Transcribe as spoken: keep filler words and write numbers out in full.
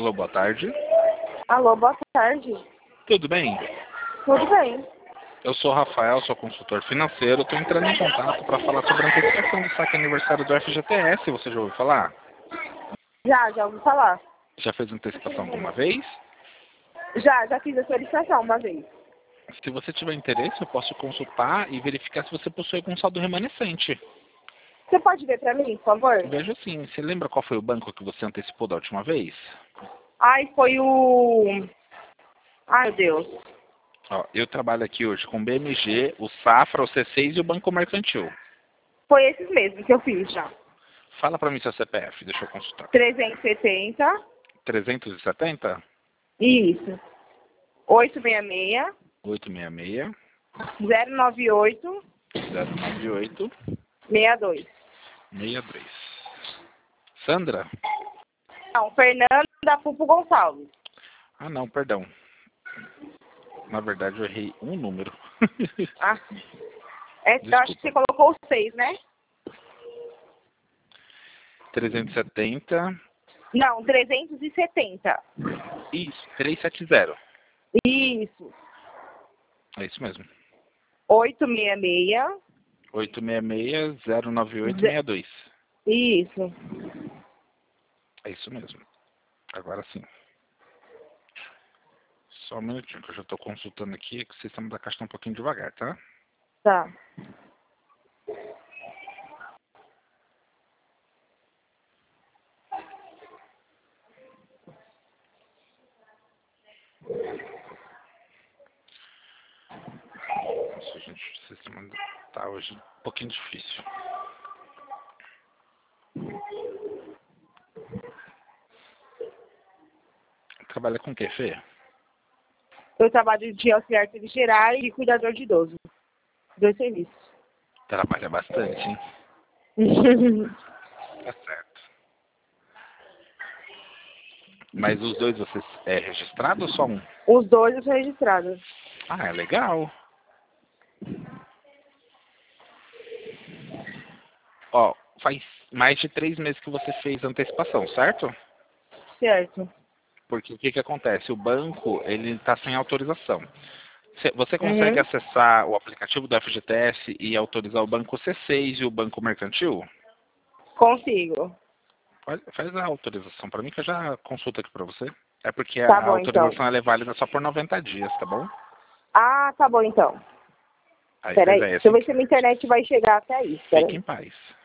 Alô, boa tarde. Alô, boa tarde. Tudo bem? Tudo bem. Eu sou o Rafael, sou consultor financeiro. Estou entrando em contato para falar sobre a antecipação do saque aniversário do F G T S. Você já ouviu falar? Já, já ouvi falar. Já fez antecipação alguma vez? Já, já fiz a solicitação uma vez. Se você tiver interesse, eu posso consultar e verificar se você possui algum saldo remanescente. Você pode ver pra mim, por favor? Veja sim. Você lembra qual foi o banco que você antecipou da última vez? Ai, foi o... Ai, meu Deus. Ó, eu trabalho aqui hoje com o B M G, o Safra, o C seis e o Banco Mercantil. Foi esses mesmos que eu fiz já. Fala para mim seu C P F, deixa eu consultar. trezentos e setenta. trezentos e setenta? Isso. oitocentos e sessenta e seis. oitocentos e sessenta e seis. zero nove oito. zero nove oito. sessenta e dois. sessenta e dois. Sandra? Não, Fernanda da Pupo Gonçalves. Ah, não, perdão. Na verdade, eu errei um número. Ah. É, eu acho que você colocou os seis, né? trezentos e setenta. Não, trezentos e setenta. Isso, trezentos e setenta. Isso. É isso mesmo. oitocentos e sessenta e seis. oitocentos e sessenta e seis, zero nove oito, sessenta e dois. Isso. É isso mesmo. Agora sim. Só um minutinho que eu já estou consultando aqui, que o sistema da caixa está um pouquinho devagar, tá? Tá. Nossa, gente, o sistema tá hoje um pouquinho difícil. Trabalha com o que, Fê? Eu trabalho de auxiliar serviços gerais e cuidador de idoso. Dois serviços. Trabalha bastante, hein? Tá certo. Mas os dois você é registrado ou só um? Os dois eu sou registrada. Ah, é legal. Ó, faz mais de três meses que você fez antecipação, certo? Certo. Porque o que que acontece? O banco, ele está sem autorização. Cê- Você consegue Uhum. acessar o aplicativo do F G T S e autorizar o Banco C seis e o Banco Mercantil? Consigo. Faz faz a autorização para mim que eu já consulto aqui para você. É porque Tá a bom, então. autorização ela é válida só por noventa dias, tá bom? Ah, tá bom, então. Aí, pois Peraí. é, Deixa eu assim, ver se a minha internet vai chegar até aí. fique Peraí. em paz.